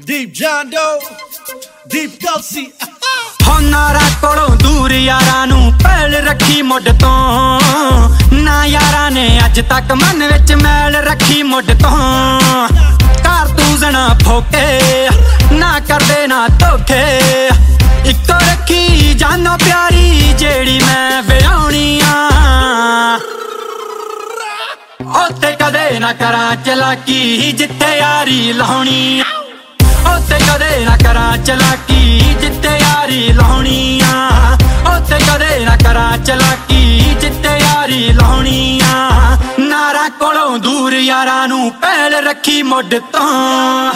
Deep John Doe, Deep Gulsey. ਨਾਰਾ ਕੋਲੋਂ ਦੂਰ ਯਾਰਾਂ ਨੂੰ ਪਹਿਲ ਰੱਖੀ ਮੁੱਢ ਤੋਂ ਨਾ ਯਾਰਾਂ ਨੇ ਅੱਜ ਤੱਕ ਮਨ ਵਿੱਚ ਮੈਲ ਰੱਖੀ ਮੁੱਢ ਤੋਂ ਕਾਰਤੂਸ ਨਾ ਫੋਕੇ ਨਾ ਕਰਦੇ ਨਾ ਧੋਖੇ ਇੱਕੋ ਰੱਖੀ ਜਾਨੋ ਪਿਆਰੀ ਜਿਹੜੀ ਮੈਂ ਵਿਆਹਣੀ ਆ ਉੱਥੇ ਕਦੇ ਨਾ ਕਰਾਂ ਚਲਾਕੀ ਜਿੱਥੇ ਯਾਰੀ ਲਾਉਣੀ ਉੱਥੇ ਕਦੇ ਨਾ ਕਰਾਂ ਚਲਾਕੀ ਜਿੱਥੇ ਯਾਰੀ ਲਾਉਣੀ ਆ ਉੱਥੇ ਕਦੇ ਨਾ ਕਰਾਂ ਚਲਾਕੀ ਜਿੱਥੇ ਯਾਰੀ ਲਾਉਣੀ ਆ ਨਾਰਾਂ ਕੋਲੋਂ ਦੂਰ ਯਾਰਾਂ ਨੂੰ ਪਹਿਲ ਰੱਖੀ ਮੁੱਢ ਤੋਂ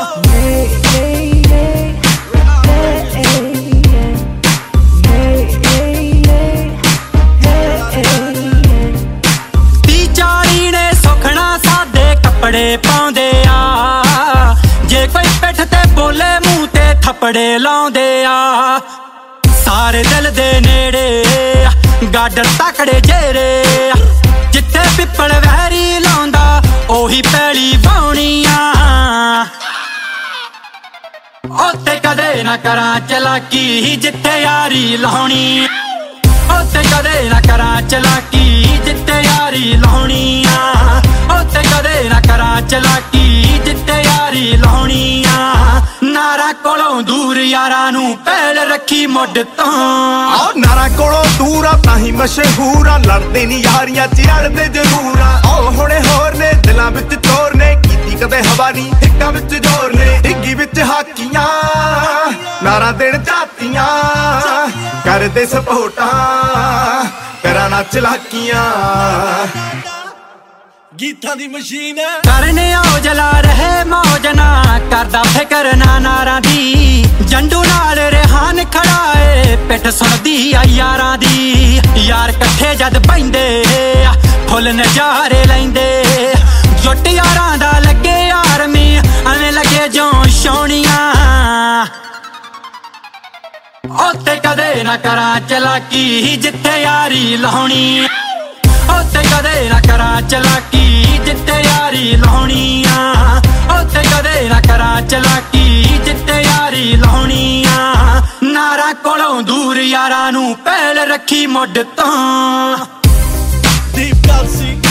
ਕੱਪੜੇ ਪਾਉਂਦੇ ਆ ਜੇ ਕੋਈ ਪਿੱਠ ਤੇ ਬੋਲੇ ਮੂੰਹ ਤੇ ਥੱਪੜੇ ਲਾਉਂਦੇ ਆ ਸਾਰੇ ਦਿਲ ਦੇ ਨੇੜੇ ਗਾਡਰ ਤਕੜੇ ਜੇਰੇ ਜਿੱਥੇ ਪਿੱਪਲ ਵਹਿਰੀ ਲਾਉਂਦਾ ਉਹੀ ਪੈਲੀ ਵਾਉਣੀ ਆ ਉੱਥੇ ਕਦੇ ਨਾ ਕਰਾਂ ਚਲਾਕੀ ਜਿੱਥੇ ਯਾਰੀ ਲਾਉਣੀ ਉੱਥੇ ਕਦੇ ਨਾ ਕਰਾਂ ਚਲਾਕੀ ਜਿੱਥੇ ਯਾਰੀ ਲਾਉਣੀ ਆ ਉੱਥੇ ਕਦੇ ਨਾ ਕਰਾਂ ਚਲਾਕੀ ਜਿੱਥੇ ਯਾਰੀ ਲਾਉਣੀ ਆ ਨਾਰਾਂ ਕੋਲੋਂ ਦੂਰ ਯਾਰਾਂ ਨੂੰ ਪਹਿਲ ਰੱਖੀ ਮੁੱਢ ਤੋਂ ਨਾਰਾਂ ਕੋਲੋਂ ਦੂਰ ਆ ਤਾਂ ਹੀ ਮਸ਼ਹੂਰ ਆ ਲੜਦੇ ਨੀ ਯਾਰੀਆਂ ਚ ਅੜਦੇ ਜ਼ਰੂਰ ਆ ਹੁਣੇ ਹੋਰ ਨੇ ਦਿਲਾਂ ਵਿੱਚ ਚੋਰ ਨੇ ਕੀਤੀ ਕਦੇ ਹਵਾ ਨੀ ਹਿੱਕਾਂ ਵਿੱਚ ਜ਼ੋਰ ਨੇ ਡਿੱਗੀ ਵਿੱਚ ਹਾਕੀਆਂ ਨਾਰਾਂ ਦੇਣ ਝਾਤੀਆਂ ਕਰਦੇ ਸਪੋਰਟਾਂ ਕਰਾਂ ਨਾ ਚਲਾਕੀਆਂ ਗੀਤਾਂ ਦੀ ਮਸ਼ੀਨ ਕਰਨੇ ਆਓ ਜਲਾ ਰਹੇ ਮੌਜ ਨਾ ਕਰਦਾ ਫਿਕਰ ਨਾ ਨਾਰਾਂ ਦੀ ਜੰਡੂ ਨਾਲ ਰਿਹਾਨ ਖੜਾ ਏ ਪਿੱਠ ਸੁਣਦੀ ਆ ਯਾਰਾਂ ਦੀ ਯਾਰ ਇਕੱਠੇ ਜਦ ਬੈਂਦੇ ਫੁੱਲ ਨਜ਼ਾਰੇ ਲੈਂਦੇ ਜੁੱਟ ਯਾਰਾਂ ਦਾ ਲੱਗੇ ਆਰਮੀ ਐਵੇਂ ਲੱਗੇ ਜਿਉਂ ਛਾਉਣੀਆਂ ਉੱਥੇ ਕਦੇ ਨਾ ਕਰਾਂ ਚਲਾਕੀ ਜਿੱਥੇ ਯਾਰੀ ਲਾਉਣੀ ਉੱਥੇ ਕਦੇ ਨਾ ਕਰਾਂ ਚਲਾਕੀ ਜਿੱਥੇ ਯਾਰੀ ਲਾਉਣੀ ਆ ਉੱਥੇ ਕਦੇ ਨਾ ਕਰਾਂ ਚਲਾਕੀ ਜਿੱਥੇ ਯਾਰੀ ਲਾਉਣੀ ਆ ਨਾਰਾਂ ਕੋਲੋਂ ਦੂਰ ਯਾਰਾਂ ਨੂੰ ਪਹਿਲ ਰੱਖੀ ਮੁੱਢ ਤੋਂ Deep Gulsey.